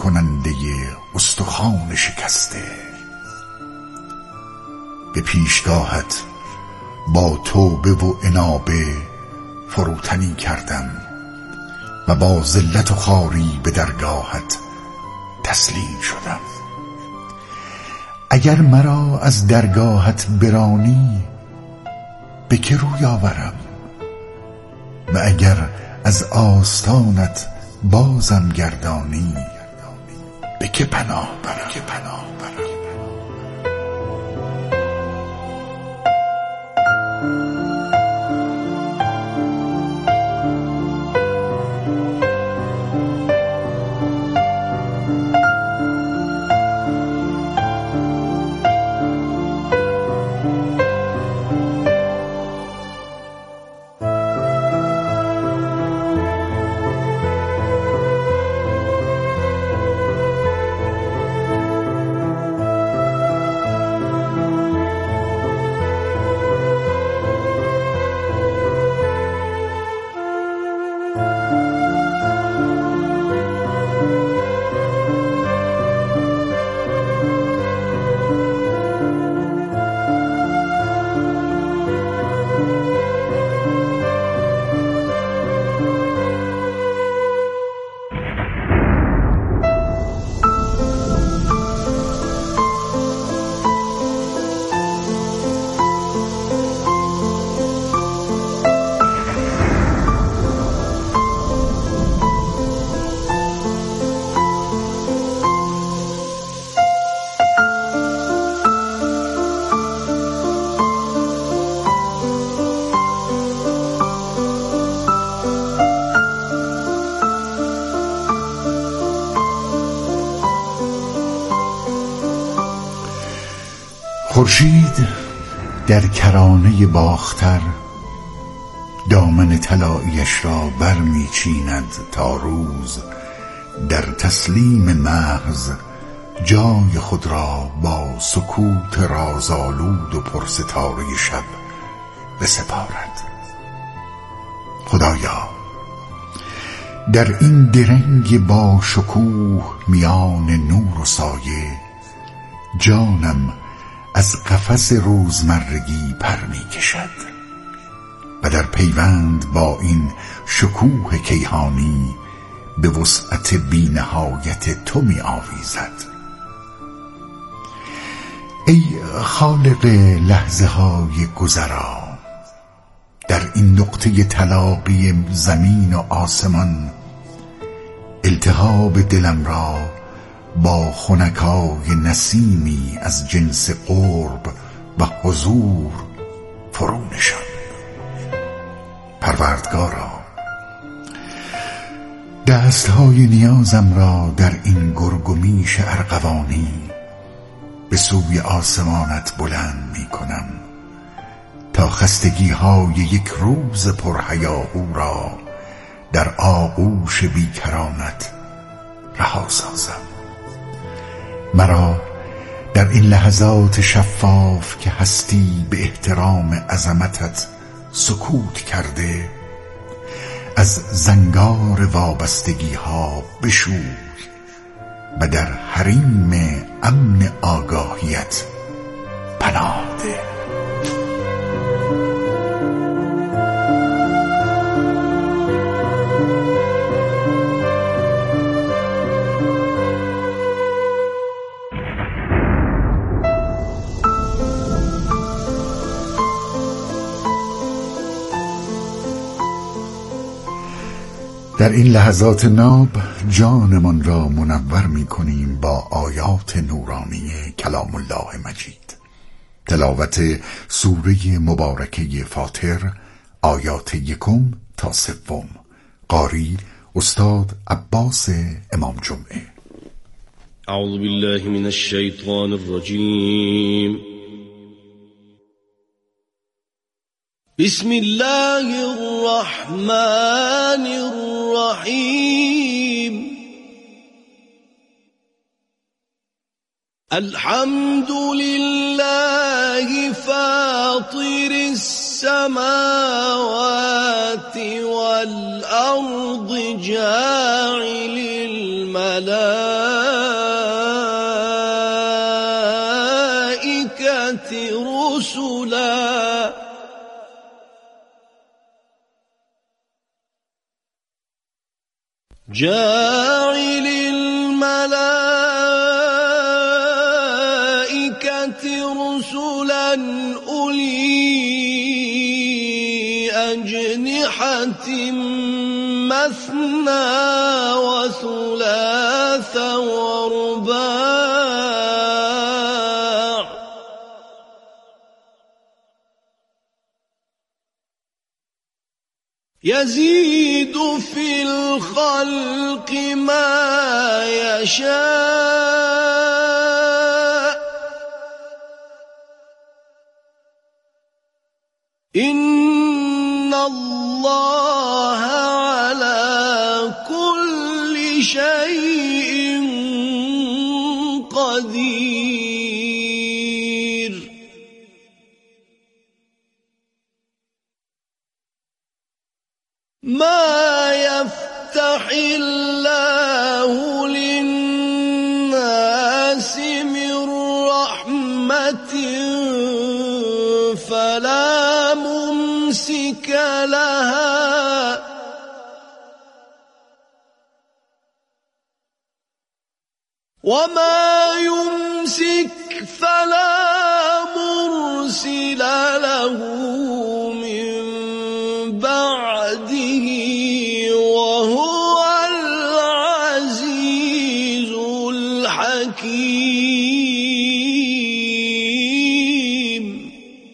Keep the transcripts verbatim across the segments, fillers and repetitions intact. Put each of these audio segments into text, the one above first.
کننده استخوان شکسته. به پیشگاهت با توبه و انابه فروتنی کردم و با ذلت و خواری به درگاهت تسلیم شدم. اگر مرا از درگاهت برانی به که روی آورم و اگر از آستانت بازم گردانی به که پناه برم. خورشید در کرانه باختر دامن طلاییش را برمی چیند تا روز در تسلیم محض جای خود را با سکوت رازآلود و پرستاره شب بسپارد. خدایا در این درنگ با شکوه میان نور و سایه جانم از قفس روزمرگی پر می کشد و در پیوند با این شکوه کیهانی به وسعت بی نهایت تو می آویزد. ای خالق لحظه های گذرا، در این نقطه تلاقی زمین و آسمان التهاب دلم را با خنکای نسیمی از جنس قرب و حضور فرو نشان. پروردگارا دستهای نیازم را در این گرگ و میش ارغوانی به سوی آسمانت بلند می کنم تا خستگی های یک روز پرهیاهو را در آغوش بیکرانت رها سازم. مرا در این لحظات شفاف که هستی به احترام عظمتت سکوت کرده از زنگار وابستگی ها بشوی و در حریم امن آگاهیت پناه ده. در این لحظات ناب جانمان را منور می کنیم با آیات نورانی کلام الله مجید. تلاوت سوره مبارکه فاطر، آیات یکم تا سوم. قاری استاد عباس امام جمعه. اعوذ بالله من الشیطان الرجیم. بسم الله الرحمن الرحیم. الحمد لله فاطر السماوات السماوات والأرض جاعل الملائكة رسلا جاعل الملائكة رسلا أولي أجنحة مثنى وثلاث ورباع يزيد في الخلق ما يشاء إن الله على كل شيء قدير ما يفتح الله للناس من رحمة فلا ممسك لها وما يمسك فلا مرسل له من بعده وهو العزيز الحكيم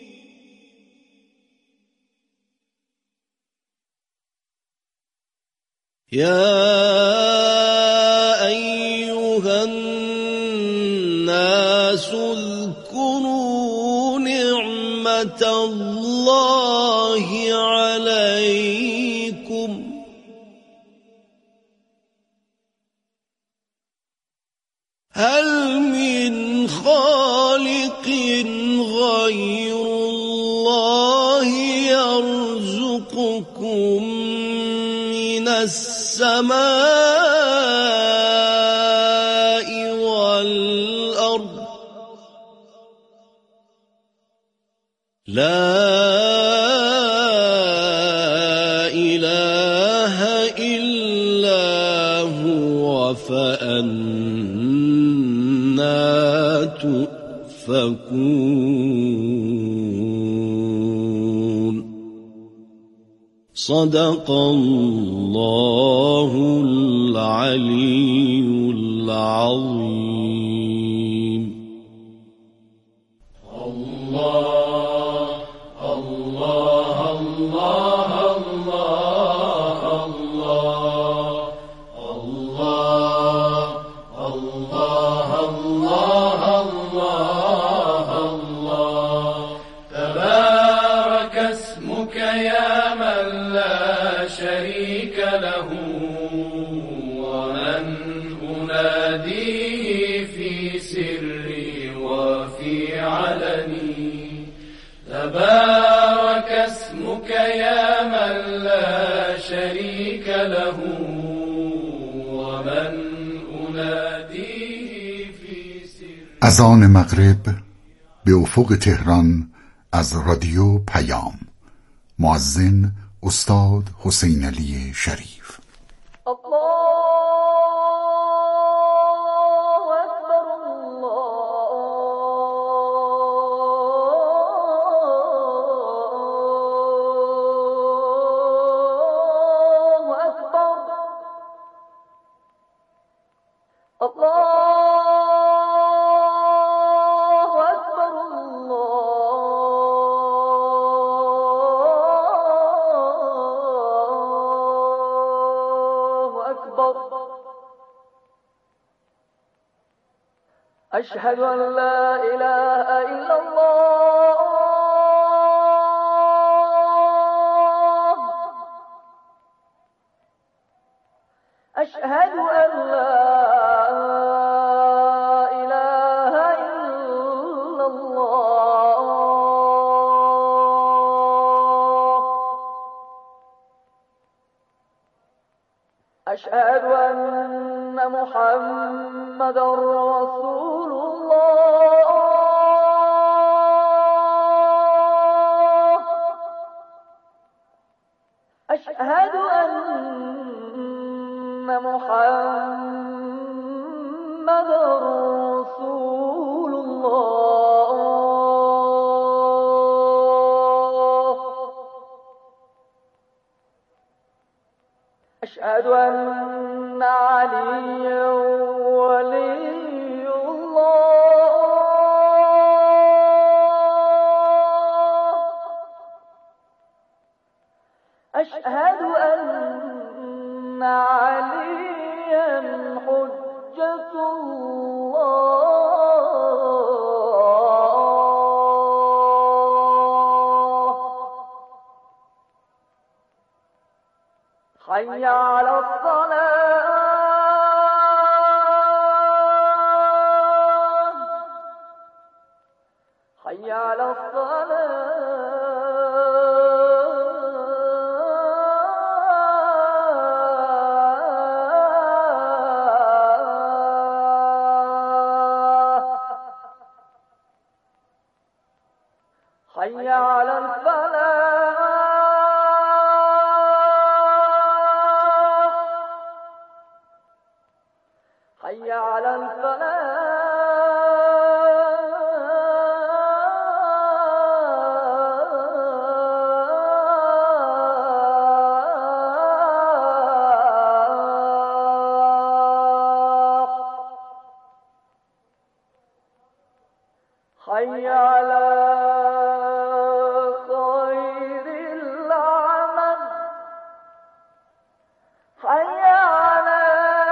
يا أيها الناس اذكروا نعمة الله عليكم هل من خالق غير الله يرزقكم من السماء والأرض لا إله إلا هو فأنى تؤفكون صدق الله العلي العظيم. الله الله الله الله الله الله الله الله الله تبارك اسمك يا من لا شريك له ومن أناديه في سري وفي علني تبارك اسمك يا من لا شريك له ومن أناديه في سري. اذان مغرب به افق تهران از رادیو پیام. مؤذن استاد حسین علی شریف. أشهد أن لا إله إلا الله أشهد أن لا إله إلا الله أشهد أن محمدا رسول الله أشهد أن محمدا رسول الله أشهد أن عليا ولي الله أشهد أن عليا حجة الله حي على الصلاة حي على الصلاة حي على الفلاح حي على الفلاح حي على خير العمل حي على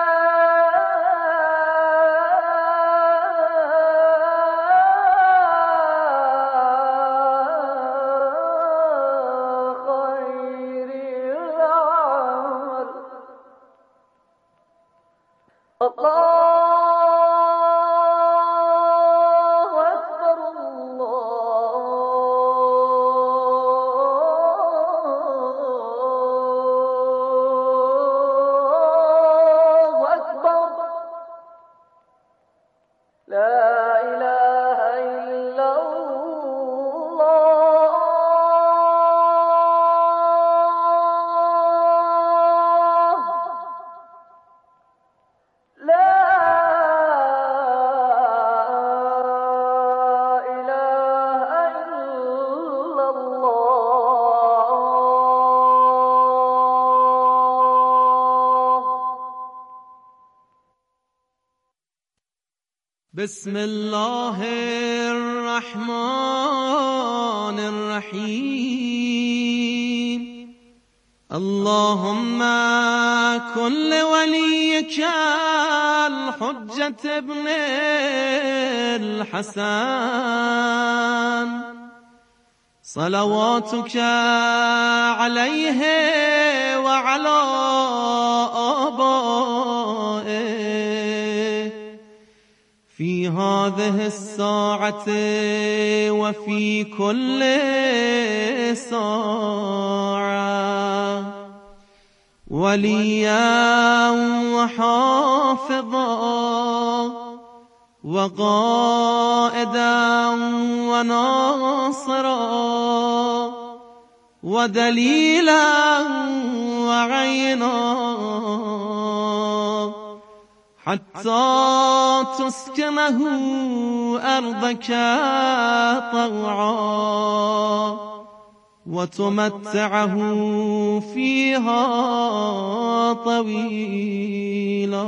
خير العمل الله أكبر الله أكبر لا إله إلا الله لا إله إلا الله بسم الله الرحمن الرحيم اللهم كن لوليك الحجة ابن الحسن صلواتك عليه وعلى آبائه في هذه الساعة وفي كل ساعة وليا وحافظا وقائدا وناصرا ودليلا وعينا حتى تسكنه أرضك طوعا وتمتعه فيها طويلا.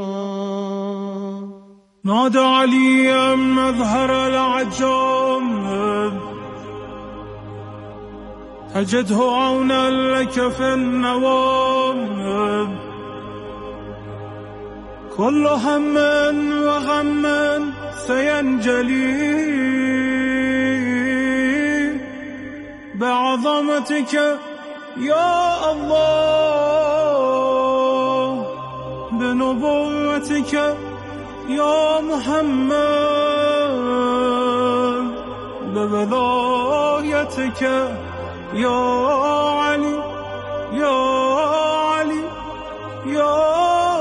نادى عليا مظهر العجام تجده عونا لك في النوام كل هم وغم سينجلي بعظمتك يا الله بنبوتك يا محمد بولايتك يا علي يا علي يا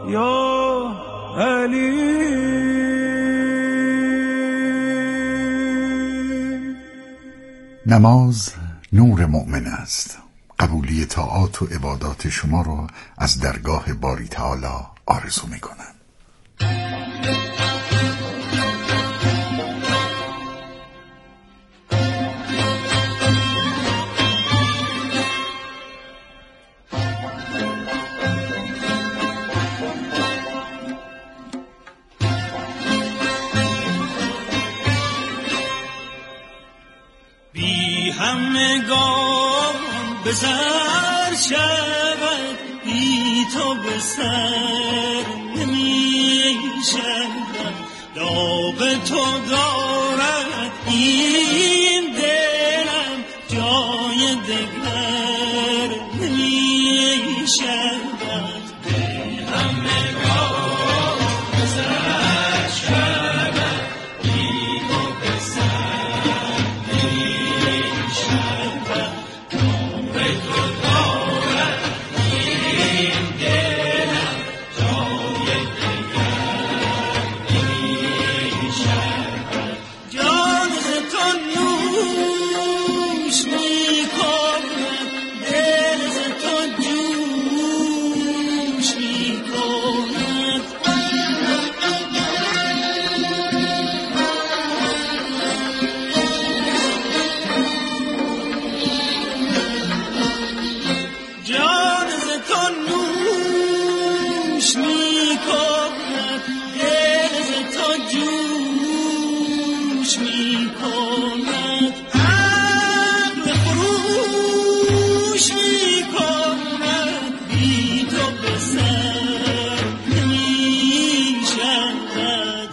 یا علی. نماز نور مؤمن است. قبولی طاعات و عبادات شما را از درگاه باری تعالی آرزو می کنم. بی همگان به سر شود، بی تو به سر نمی شود. داغ تو دارد این دلم، جای دگر نمی شود. بی همگان به سر شود، بی تو به سر نمی شود. داغ تو دارد این دلم، جای دگر نمی شود. جان ز تو نوش می کند، دل ز تو جوش می کند. جان ز تو نوش می کند، دل ز تو جوش می کند. عقل خروش می کند، بی تو به سر نمی شود.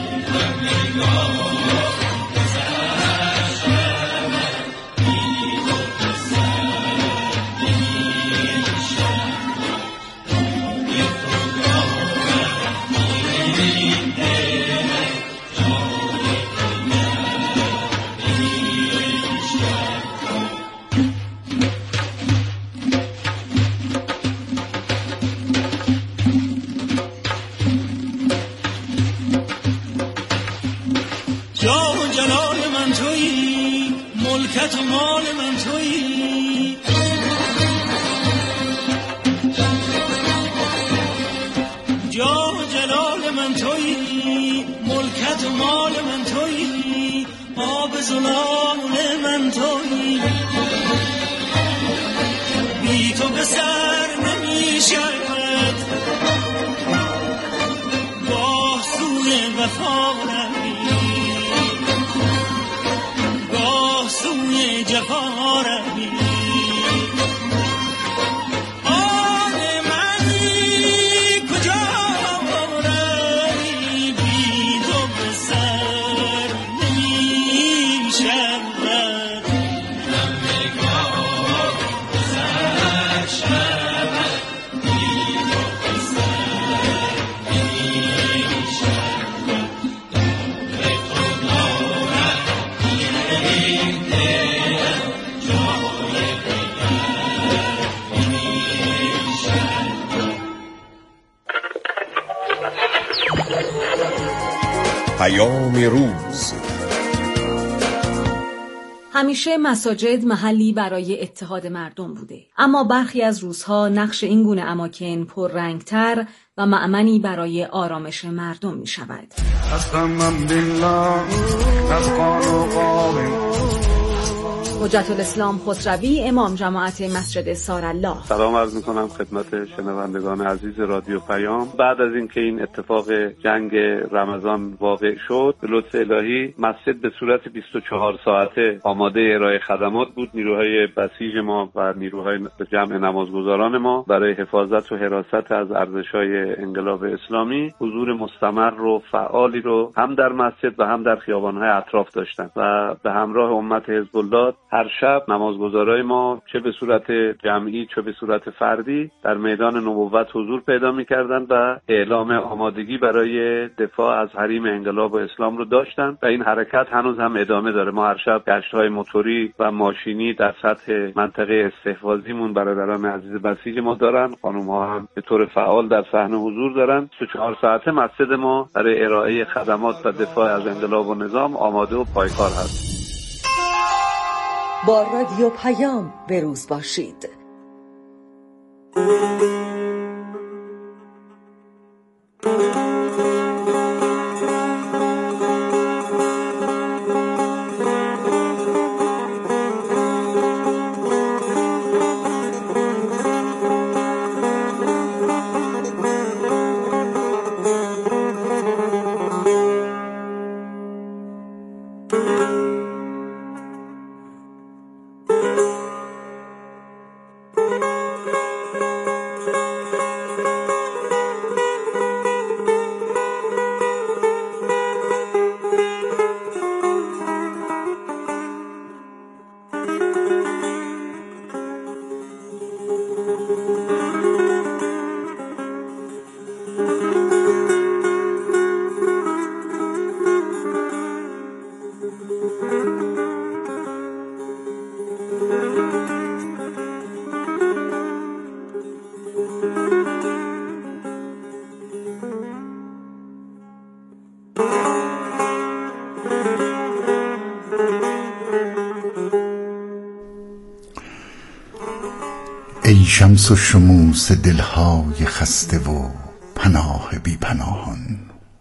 جاه و جلال من تویی، ملکت و مال من تویی. جاه و جلال من تویی، ملکت و مال من تویی. آب زلال من تویی، بی تو به سر نمی شود. گاه سوی وفا روی، گاه سوی جفا روی. آن منی کجا روی، بی تو به سر نمی شود. همگاه به سر شود، بی تو به سر نمی شود. داغ تو دارد این دلم، جای دگر نمی شود. پیام روز. همیشه مساجد محلی برای اتحاد مردم بوده، اما برخی از روزها نقش این گونه اماکن پررنگتر و مأمنی برای آرامش مردم می شود. حجت الاسلام خسروی، امام جماعت مسجد سارالله. سلام عرض میکنم خدمت شنوندگان عزیز رادیو پیام. بعد از اینکه این اتفاق جنگ رمضان واقع شد، به لطف الهی مسجد به صورت بیست و چهار ساعته آماده ارائه خدمات بود. نیروهای بسیج ما و نیروهای جمع نمازگزاران ما برای حفاظت و حراست از ارزش‌های انقلاب اسلامی حضور مستمر و فعالی رو هم در مسجد و هم در خیابان‌های اطراف داشتند و به همراه امت حزب الله هر شب نمازگزارای ما چه به صورت جمعی چه به صورت فردی در میدان نبوت حضور پیدا می‌کردند و اعلام آمادگی برای دفاع از حریم انقلاب و اسلام رو داشتند و این حرکت هنوز هم ادامه داره. ما هر شب گشت‌های موتوری و ماشینی در سطح منطقه استحفاظیمون برادران عزیز بسیج ما دارن، خانم‌ها هم به طور فعال در صحنه حضور دارن. بیست و چهار ساعته مسجد ما برای ارائه خدمات و دفاع از انقلاب و نظام آماده و پایکار هست. با رادیو پیام به روز باشید. ای شمس و شموس دلهای خسته و پناه بی پناهان،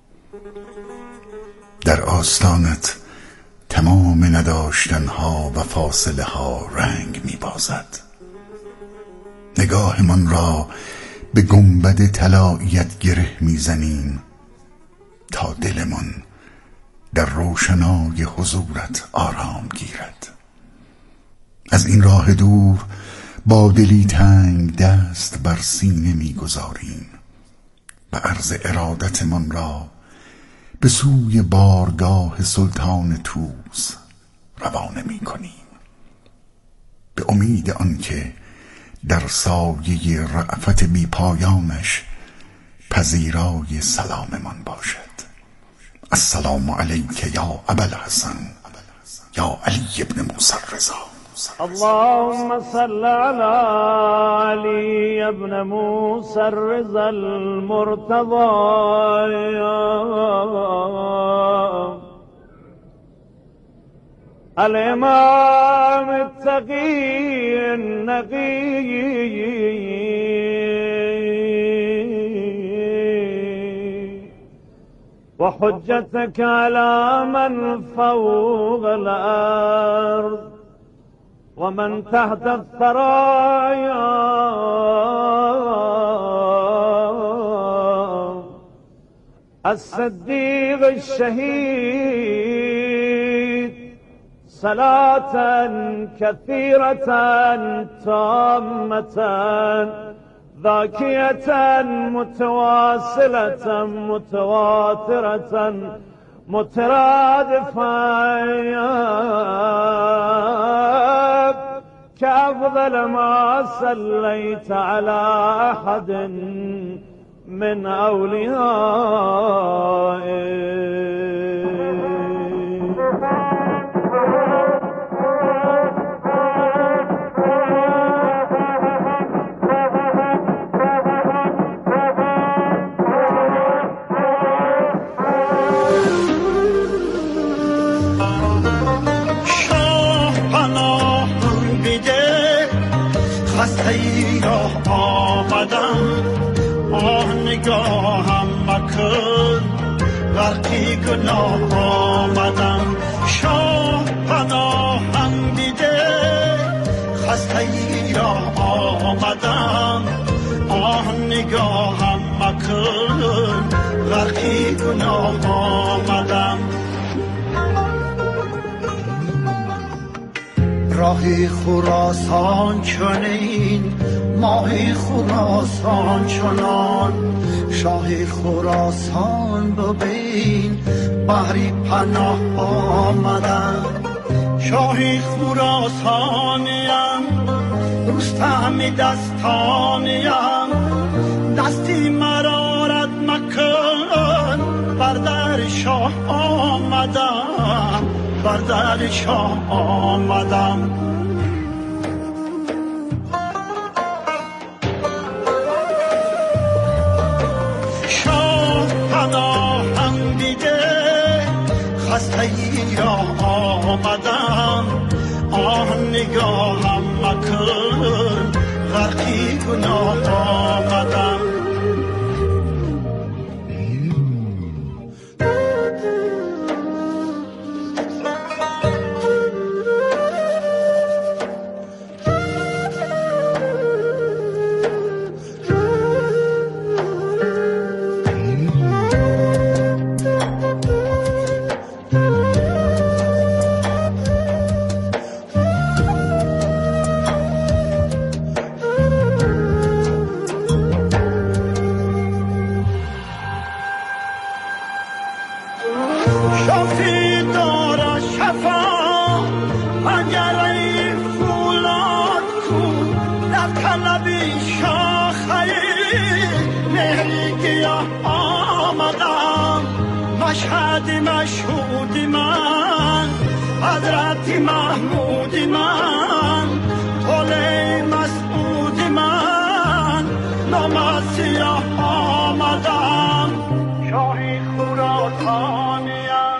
در آستانت تمام نداشتنها و فاصله ها رنگ می بازد. نگاهمان را به گنبد طلاییت گره می زنیم تا دلمان در روشنای حضورت آرام گیرد. از این راه دور با دلی تنگ دست بر سینه می گذاریم و عرض ارادتمان را به سوی بارگاه سلطان طوس روانه می کنیم، به امید آنکه در سایه رأفت بی پایانش پذیرای سلاممان باشد. السلام علیک یا ابوالحسن یا علی ابن موسی الرضا. اللهم صل على علي ابن موسى الرضا المرتضى الإمام التقي النقي وحجتك على من فوق الأرض ومن تحت الثرايا الصديق الشهيد صلاة كثيرة تامة ذاكية متواصلة متواترة مترادفة كأفضل ما صليت على أحد من أوليائك. خسته را آمدم آه نگاهم مکن غرقی گناه آمدم شاه پناهم دیده خسته را آمدم آه نگاهم مکن غرقی گناه آمدم راه خراسان چنین ماه خراسان چنان شاه خراسان ببین بحری پناه آمدن شاهی خراسانیم رستم دستانیم دستی مرا رد مکن بر در شاه آمدم بر در شاه آمدم شاه پناهم دیده خسته ای را آمدم آه نگاهم مکن غرقی گناه آمدم مشهد مشهود من حضرت محمود من طلع مسعود من نام سیاه آمدم شاهی خراسانیم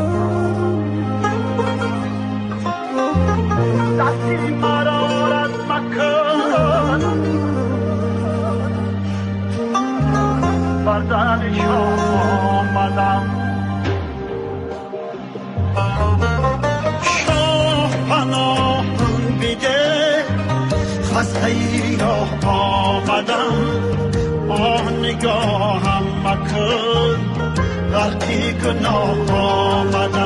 دستی مرا رد مکن بر در شاه آمدم شاه پناهم بیده خسته ای را آمدم آه نگاهم مکن غلطی گناه آمدم